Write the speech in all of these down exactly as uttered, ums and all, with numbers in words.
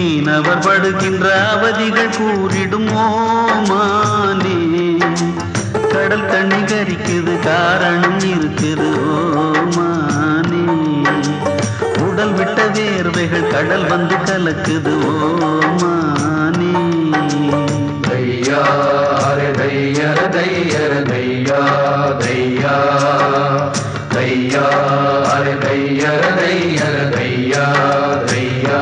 மீனவர் படுகின்ற அவதிகள் கூறிடுமோ மானே. கடல் தண்ணி கரிக்குது காரணம் இருக்குது ஓ மானே. உடல் விட்ட வேர்வைகள் கடல் வந்து கலக்குது ஓ மானே. தையா அரே தையர தையர தையா தையா தையா அரே தையர தையர தையா தையா.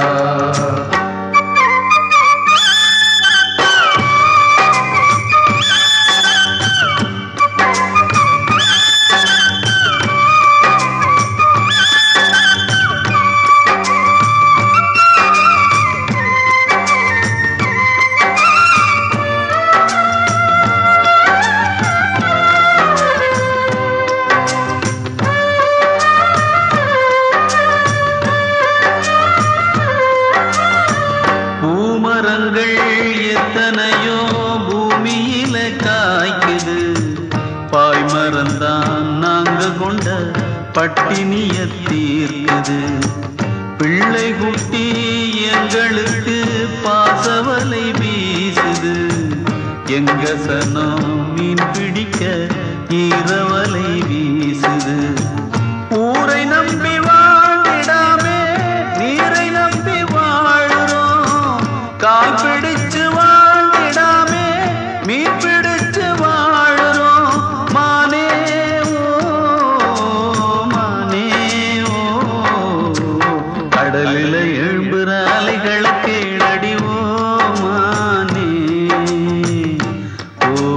எத்தனையோ பூமியில காய்க்குது. பாய்மரந்தான் நாங்க கொண்ட பட்டினிய தீர்க்குது. பிள்ளை குட்டி எங்களுக்கு பாசவலை வீசுது. எங்க சனம் மீன் பிடிக்க ஈரவலை வீசுது. ஊரை நம்பி வாழ்ந்திடாமே நீரை நம்பி வாழுறோம். கால் பிடிச்சு வாழ்ந்திடாமே மீன் பிடிச்சு வாழுறோம். மானே ஓ மானே ஓ. கடலில எழும்புற அலைகளை கேளடி ஓ மானே ஓ.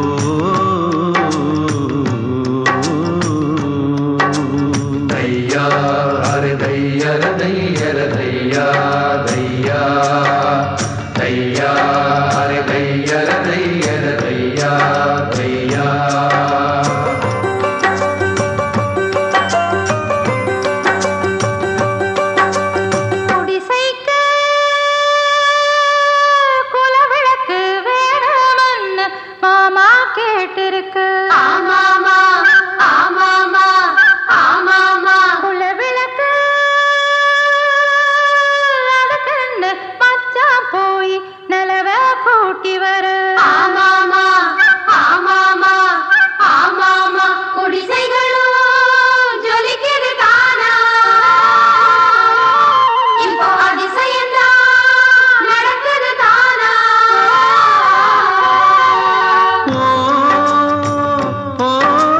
தையா அரே தையர தையர தையா தையா தையா அரே தையர தையர தையா தையா. குடிசைக்கு குலவிளக்கு வேணும்னு மாமா கேட்டிருக்கு. ஆமாமா ஆமாமா ஆமாமா. குலவிளக்கு அதுக்குன்னு மச்சான் போய் நிலவ கூட்டி வரு. ஆமாமா ஆமாமா ஆமாமா. குடிசைகளும் ஜொலிக்குது தானா. இப்போ அதிசயம்தான் நடக்குது தானா. ஓ ஓ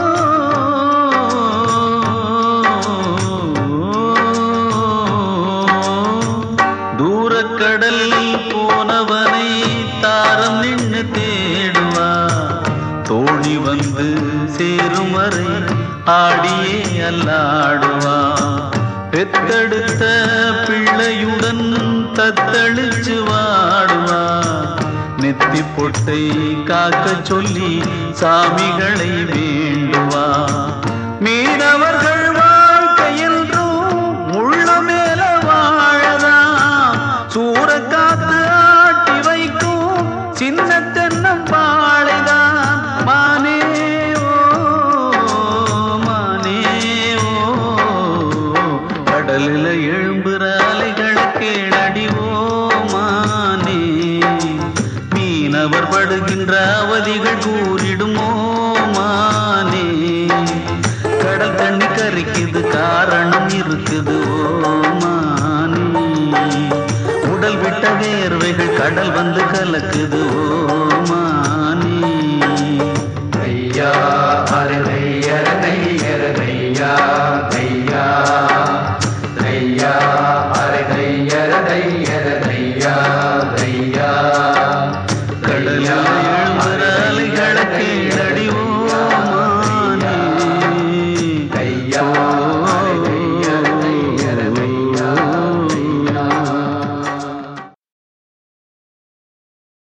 தூரக்கடல் போனவனை தாரம் நின்று தேடுவா. தோழி வந்து சேரும் வரை ஆடியே அல்லாடுவா. பெத்தெடுத்த பிள்ளையுடன் தத்தளிச்சு வாடுவா. நெத்தி பொட்டை காக்க சொல்லி சாமிகளை வேண்டுவா. மீனவர்கள் வாழ்க்கையென்றும் உள்ள மேல வாழதான். சூறக்காத்து ஆட்டி வைக்கும் சின்ன தென்னம் பாழைதான். மானே ஓ மானே ஓ. கடலில எழும்புற அலைகளை கேளடி ஓ மானே. மீனவர் படுகின்ற அவதிகள் கூறிடுமோ மானே. கடல் தண்ணி கரிக்குது காரணம் இருக்குது ஓ மானே. உடல் விட்ட வேர்வைகள் கடல் வந்து கலக்குது ஓ மானே. தையா அரே தையர தையர தையா தையா தையா அரே தையர தையர தையா தையா. கடலில் எழும்புற அலைகளை கேளடி ஓ